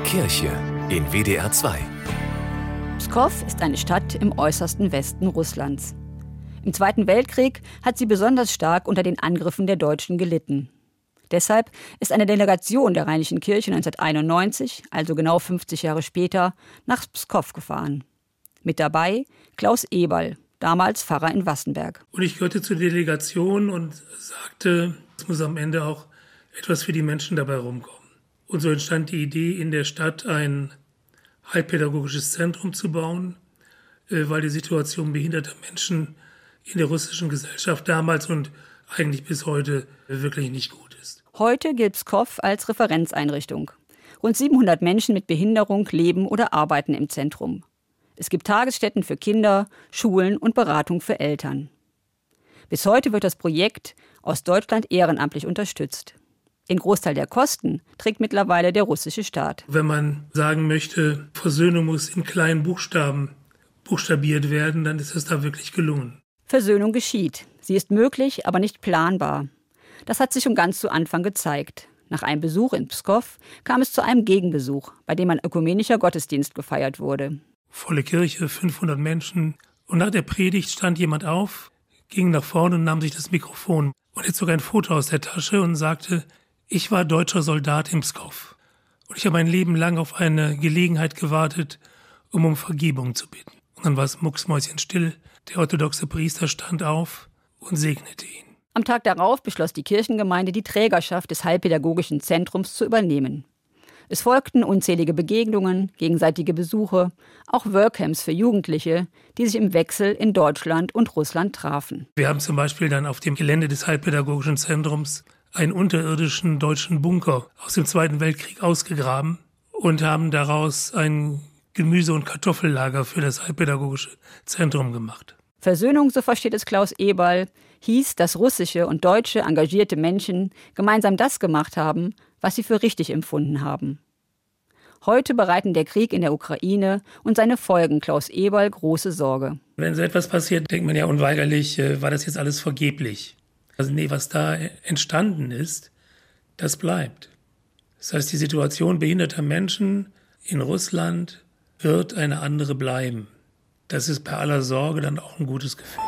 Kirche in WDR 2. Pskow ist eine Stadt im äußersten Westen Russlands. Im Zweiten Weltkrieg hat sie besonders stark unter den Angriffen der Deutschen gelitten. Deshalb ist eine Delegation der Rheinischen Kirche 1991, also genau 50 Jahre später, nach Pskow gefahren. Mit dabei Klaus Eberl, damals Pfarrer in Wassenberg. Und ich gehörte zur Delegation und sagte, es muss am Ende auch etwas für die Menschen dabei rumkommen. Und so entstand die Idee, in der Stadt ein heilpädagogisches Zentrum zu bauen, weil die Situation behinderter Menschen in der russischen Gesellschaft damals und eigentlich bis heute wirklich nicht gut ist. Heute gilt Pskow als Referenzeinrichtung. Rund 700 Menschen mit Behinderung leben oder arbeiten im Zentrum. Es gibt Tagesstätten für Kinder, Schulen und Beratung für Eltern. Bis heute wird das Projekt aus Deutschland ehrenamtlich unterstützt. Den Großteil der Kosten trägt mittlerweile der russische Staat. Wenn man sagen möchte, Versöhnung muss in kleinen Buchstaben buchstabiert werden, dann ist es da wirklich gelungen. Versöhnung geschieht. Sie ist möglich, aber nicht planbar. Das hat sich schon ganz zu Anfang gezeigt. Nach einem Besuch in Pskow kam es zu einem Gegenbesuch, bei dem ein ökumenischer Gottesdienst gefeiert wurde. Volle Kirche, 500 Menschen. Und nach der Predigt stand jemand auf, ging nach vorne und nahm sich das Mikrofon. Und er zog ein Foto aus der Tasche und sagte: Ich war deutscher Soldat in Pskow. Und ich habe mein Leben lang auf eine Gelegenheit gewartet, um Vergebung zu bitten. Und dann war es mucksmäuschenstill. Der orthodoxe Priester stand auf und segnete ihn. Am Tag darauf beschloss die Kirchengemeinde, die Trägerschaft des Heilpädagogischen Zentrums zu übernehmen. Es folgten unzählige Begegnungen, gegenseitige Besuche, auch Workcamps für Jugendliche, die sich im Wechsel in Deutschland und Russland trafen. Wir haben zum Beispiel dann auf dem Gelände des Heilpädagogischen Zentrums einen unterirdischen deutschen Bunker aus dem Zweiten Weltkrieg ausgegraben und haben daraus ein Gemüse- und Kartoffellager für das Heilpädagogische Zentrum gemacht. Versöhnung, so versteht es Klaus Eberl, hieß, dass russische und deutsche engagierte Menschen gemeinsam das gemacht haben, was sie für richtig empfunden haben. Heute bereiten der Krieg in der Ukraine und seine Folgen Klaus Eberl große Sorge. Wenn so etwas passiert, denkt man ja unweigerlich, war das jetzt alles vergeblich. Also nee, was da entstanden ist, das bleibt. Das heißt, die Situation behinderter Menschen in Russland wird eine andere bleiben. Das ist bei aller Sorge dann auch ein gutes Gefühl.